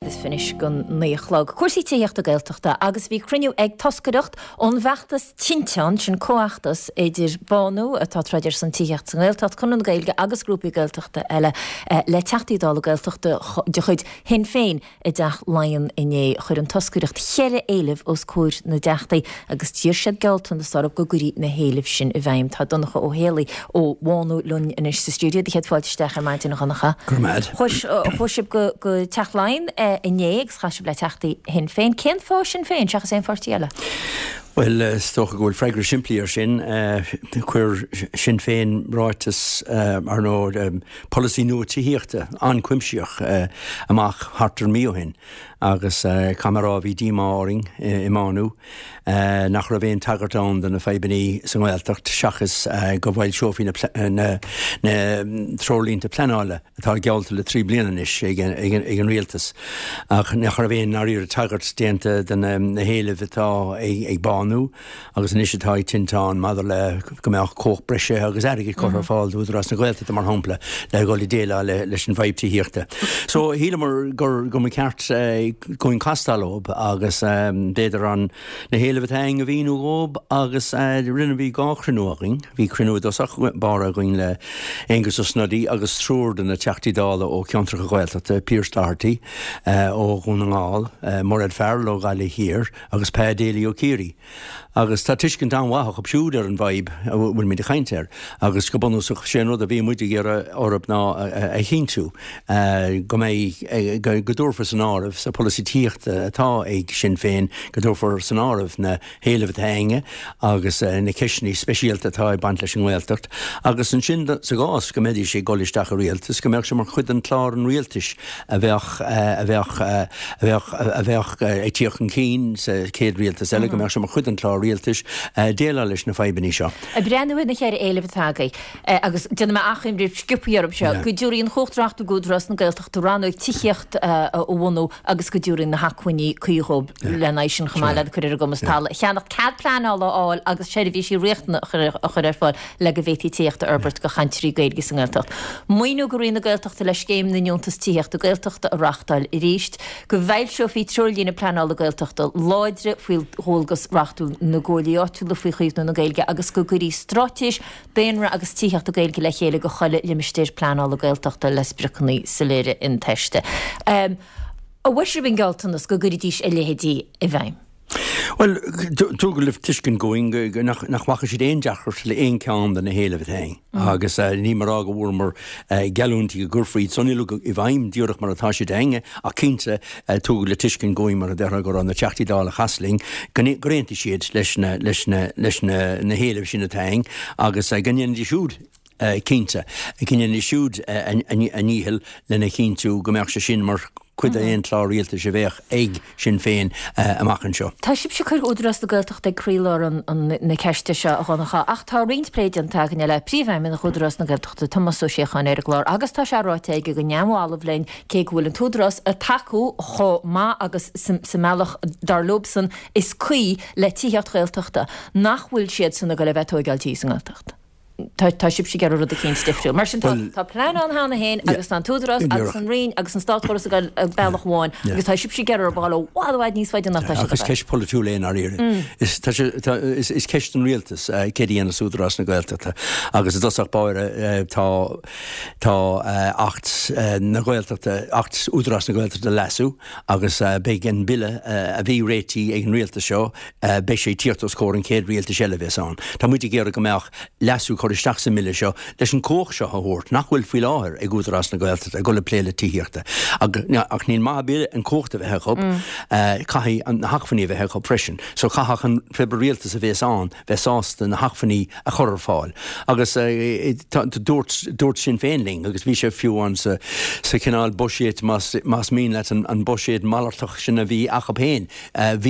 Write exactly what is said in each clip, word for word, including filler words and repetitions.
agus finis gon naochlog. Cuasaí tíocht a gailteachta agus bhí cruniú ag toscadocht ón bheachtas tinteán sin coachtas idir banú atá tradir san tíocht san gailteacht chunan gailge agus grúpaí gailteachta eile le teachtaídála gailteachta de chuid hin féin i deach laon iné chuir an toscadocht cheile éileh os cuair na deachtaí agus tíir siad gailtan na starb go gurí na héileh sin i bhaim tá donnacha ó héalaí ó bháinú lún inis sa stúdio de chéad fáilteach ar maidin nach annacha. Gurmad. Chosib go go teachlein iné ag chasib le teachtaí hin féin. Cén fá sin féin seachas éon fortíile? Well, uh, stoch goil freigur simply ar sin, uh, queer sin féin ráitas uh, ar nó um, policy nua tíhíochta an cuimseoch uh, amach hartar míohin agus uh, camerá bhí dímáring uh, imánu uh, nach ra bhéon tagartán den na feibaní san ghilteacht seachas uh, go bhfuil seofaí na, pl- na, na trolínta plenála atá gealta le trí bliananis ag an rialtas ach nach ra bhéon aríir tagart déanta den um, na héileh atá ag, ag banú agus an isitá tintán madidir le gomeach cóch breise agus airigid cothar fáil údras na ghilteachta mar hampla le gáil déile le leis an bhaib tíhíochta. So hílamar gur go mi ceart uh, goin castalób agus um, béidir an na héile bheittheing a bhíú gób agus uh, rinne bhí gá chrunúing hí chrunú dosach bara goin le engus o snodí agus trúr den na teachtaídála ó ceantracha ghilteachta Piers Doherty uh, ó gúnaáil uh, Morad Farrell ó gaile hir agus Pé Daly ó Círi. Agus tá tuiscin an wathach op siúd ar an bhaib bhfuil mí de chaintear agus go bonúsach sé rud a bhí muide gur orb ná a chinú go mé go dúrfa san áibh sa policy tíocht atá ag sin féin go dúrfa san áibh na héileh henge agus na ceisní speisialta atá bant leis an ghilteacht agus an sin sa gás go méidir sé ggóilisteach a rialtas go mbeadh sé mar chud an chlár an rialtas a bheith a bheith a bheith a bheith ag tíoch an cín sa céad rialtas eile go mbeadh sé mar chud an chlár rialtas déala leis na feibaní seo. A breanúid na chéir éileh tagaí agus duna me achim rih scipaíar seo go dúiríon chóchtreacht a gúdras na gailteachta ranúid tíocht ó bhhanú agus go dúirín na hacuiní cuiúób lena sin chamáile chuir gomas tal. Cheannach cad planála áil agus séidir bhí sí riachna chur ar fáil le go bhétí tíochta Herbert go chaintrí gailge san gailteacht. Muoinú gurí na gailteachta leis céim na neontas tíocht a gailteachta a rachtáil i ríist go bhhail seo fí trolína planála gailteachta láidre fuil hólgus rachtú na ggóilí áitiúla faoi chuomhnú na gailge agus go gurí stratéis béanra agus tíocht a gailge le chéile go choile limistéir planála gailteachta les bricannaí sa léire in teiste. Um, a bhaisir bin gailtanas go gurí díos i lehédí i bhaim? Well, tú go leh tuiscin going nach wacha sé éon deachart le éon ceann den na héile bheittheing agus ní mar aga bhfuair mar geúntaí go gurfríd sonníú i bhaim dúireach mar atá sé enge a cinnte tú le tuiscin going mar a deire go an na teachtaídála chasling gorénta siad leis na héileh sin na teing agus gannn dí siúd cinnte cinnn í siúd a níhil lena cinnú go meach sé sin mar cuid a éon chlár rialta sé bheith ag sin féin amachchan seo. Tá sib se chuir údras do gailteachta crílar an na ceiste seo a chunacha ach tá rintpléid an tagan le príomhhaim na údras na gailteachta Thomasú Séchan ar glár agus tá se ráite ag go neamhálah lein cé bhfuil an túdras a taú cho má agus sa meach darlóbsan is cuí le tíocht gailteachta nach bhfuil siad sanna go le bheitó gailtí san gailteachta. Tá sib sé gar rud a cén stifriú. Mar sin tá plán an hána héin agus an túdras agus an rion agus an stáchóras a bailach bháin agus tá sib sé gar ar báil bháid níos fáid nach agus ceis polúil éon ar ire. Is ceist an rialtas cédí ana súdras na gailteachta agus is dosach báire tá acht na gailteachta acht údras na gailteachta leasú agus be an bille a bhí réití ag an rialtas seo be sé tíochttas cóir an céad rialtas eile bheits an. Tá muide géar go meach leasú isteach sa mille seo leis an cóch seo a thuirt nach bhfuil faoi láthir ag údras na gailteachta a go le pléile tííochta ach níl má bíle an cóchta bheith chub caií an hachfaní bheith chub freisin so chaach an febrialtas a bheits an bheith sásta na hachfaní a chur fáil agus dúirt sin féinling agus bhí sé fiúháin sa cinál boisiad más mín le an boisiad málartach sin a bhí achab héin bhí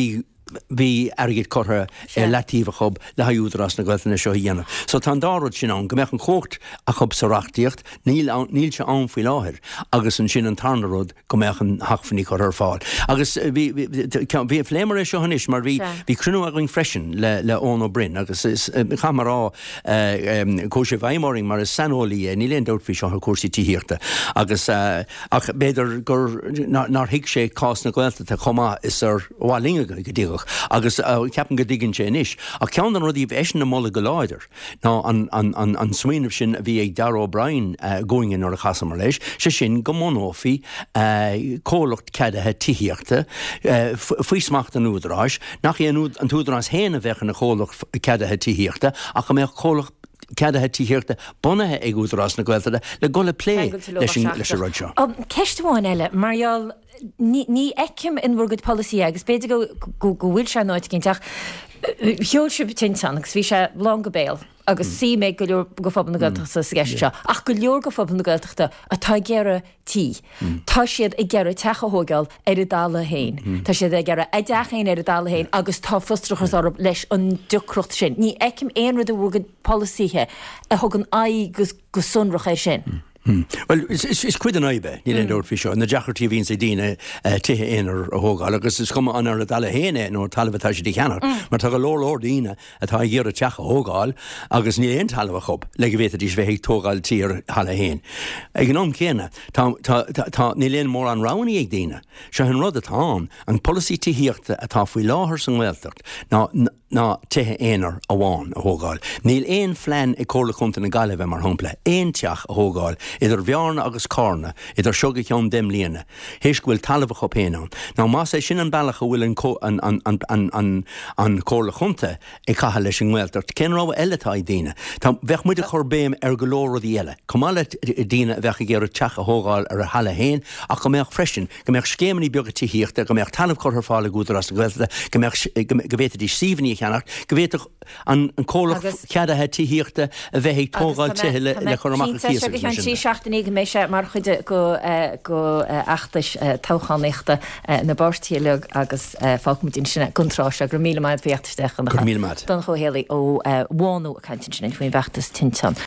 bhí agad chutha letíomh chob le haúdras na goilna seo dhéanamh. So tá dárad sin an, go mbeadh an chócht a chob sarachtaíocht, níl se an faoi láthir, agus an sin an tarnaród go mbeadh an hachfaní chur ar fáil. Agus bhí fléimar é seo hanis, mar bhí crunú a going freisin le ón ó Bryn, agus chamarrá cóise bhaimóring mar is sanolaí ní léon dúirtfhí seo a cuasaí tííochta. Agus ach beidir gur nar hiic sé cás na goilta tá chomá is ar bhálinga go dtíoch, agus ceapan go dtígann sé inis. A ceann an rudí bh eisina molla go láidir. Ná an smaoinmh sin a bhí ag Darragh O'Brien going in ar a chasamar leis, sé sin go mónófií cólacht ceadathe tííochta faoi smacht an údráis, nach í an túdrás héana bheitcha na cólacht ceadathe tííochta, ach go mbeadh cólacht ceadathe tííochta bunathe ag údrás na goilteada le go le lé leis leis a rud seo. Ceistháin eile, Marial, ní eicim in bhgad policy agus beidir go bhfuil se náid cinnteach heol se tintan agus bhí se lá go béal agus sí méid go leor go fabal na gailteachta sa gceiste seo. Ach go leor go fabal na gailteachta atá gearra tí. Tá siad ag gearra techa hógáil ar a dála hain. Tá siad ag gearra a deachéin ar a dála hain agus tá fustrachas orb leis an ducrocht sin. Ní eicim éonrad a bhgad policíthe a thugann aig go sunrach é sin. Hmm. Well, is is cuid an aibe, ní le dúir fi seo, na deachartí bhín sé díine tithe éonar a hógáil, agus is cuma an ar a dala héine nó talbhatá sé dí cheannar, mar tá go lór lór díine atá ggéar a teach a hógáil, agus ní éon talbh chob, le go bhéta dís bheith tógáil tíar hala héin. Ag an am céine, tá ní léon mór an ránaí ag díine, se an rud atá an policy tííochta atá faoi láthair san ghilteacht, ná tithe éonar a bháin a hógáil. Níl éon phlean ag cóla chunta na gaileh mar thompla, éon teach a hógáil, idir bhearna agus carna, idir seoga ceann dem líana. Héis go bhfuil talamh go péanán. Ná más é sin an bailach a bhfuil an cóla chunta ag catha leis an ghilteacht. Cén rá eiletá i dtíine. Tá bheith muid a chur béim ar go leor í eile. Cumáile dtíine bheith ggéar teach a hógáil ar a hala héin, ach go mbeadh freisin, go mbeadh scémaní beag tííochta, go mbeadh talamh chur fála gúdar as na ghilteachta, go bhéta dí síomhaní cheannacht, go bhéta an cóla ceadathe tííochta a bheith ag tógáil tithe le chur amach seachtaí mé sé mar chuide go go achtais táchanéachta na bortíile agus fámútín sinna gunrá a gur míle maid bhéchtaisteach an don chohéala ó bháú a caiintin sin faoin bheachtas tintan.